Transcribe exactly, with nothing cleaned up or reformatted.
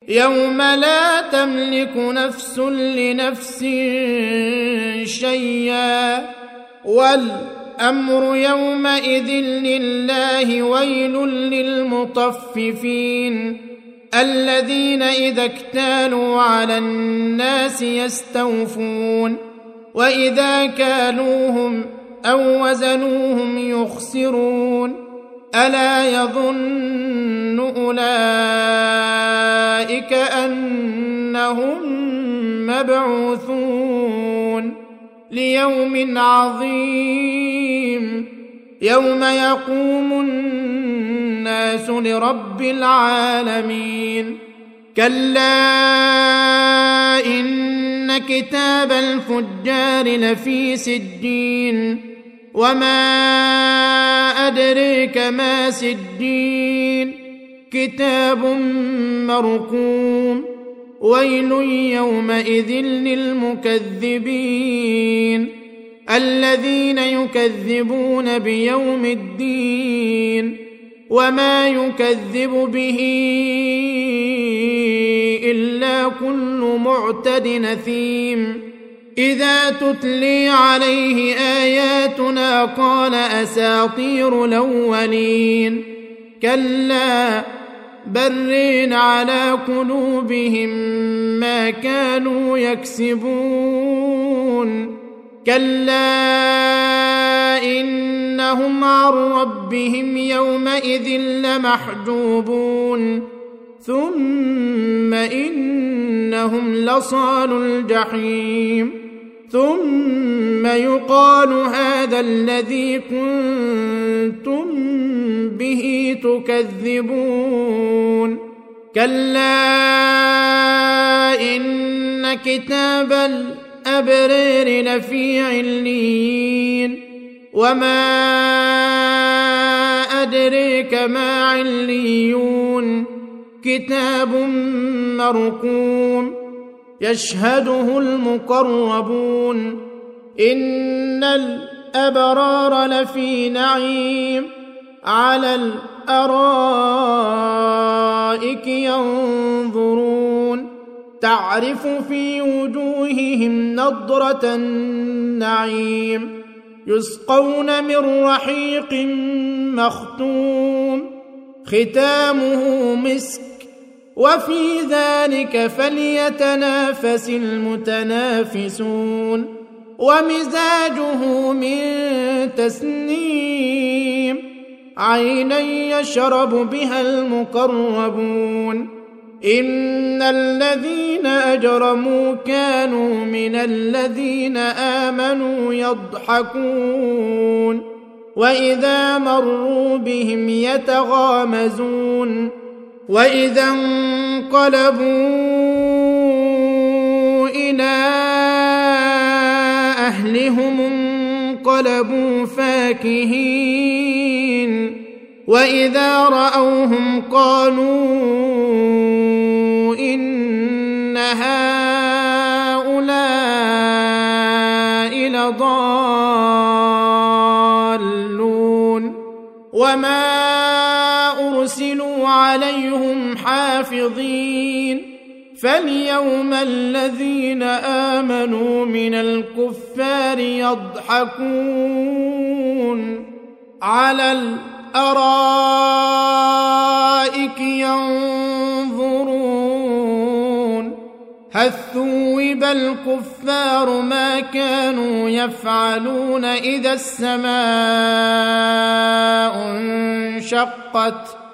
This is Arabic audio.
يوم لا تملك نفس لنفس شيئا والأمر يومئذ لله. ويل للمطففين الذين إذا اكتالوا على الناس يستوفون وإذا كالوهم أو وزنوهم يخسرون. ألا يظن أولئك أنهم مبعوثون ليوم عظيم يوم يقوم الناس لرب العالمين. كلا إن كتاب الفجار لفي سجين وما أدريك ما سجين كتاب مرقوم. ويل يومئذ للمكذبين الذين يكذبون بيوم الدين وما يكذب به إلا كل معتد نثيم. إذا تتلي عليه آياتنا قال أساطير الأولين. كلا بل على قلوبهم ما كانوا يكسبون. كلا إنهم عن ربهم يومئذ لمحجوبون ثم إنهم لصالو الجحيم. ثم يقال هذا الذي كنتم به تكذبون. كلا إن كتاب الأبرار لفي عليين وما أدريك ما عليون كتاب مرقوم يشهده المقربون. إن الأبرار لفي نعيم على الأرائك ينظرون تعرف في وجوههم نضرة النعيم يسقون من رحيق مختوم ختامه مسك وفي ذلك فليتنافس المتنافسون. ومزاجه من تسنيم عينا يشرب بها المقربون. إن الذين أجرموا كانوا من الذين آمنوا يضحكون وإذا مروا بهم يتغامزون. وإذا انقلبوا إلى أهلهم انقلبوا فاكهين وإذا رأوهم قالوا إن هؤلاء لضالون. وما أرسلوا عليهم حافظين فاليوم الذين آمنوا من الكفار يضحكون على الأرائك ينظرون هل ثوب الكفار ما كانوا يفعلون إذا السماء انشقت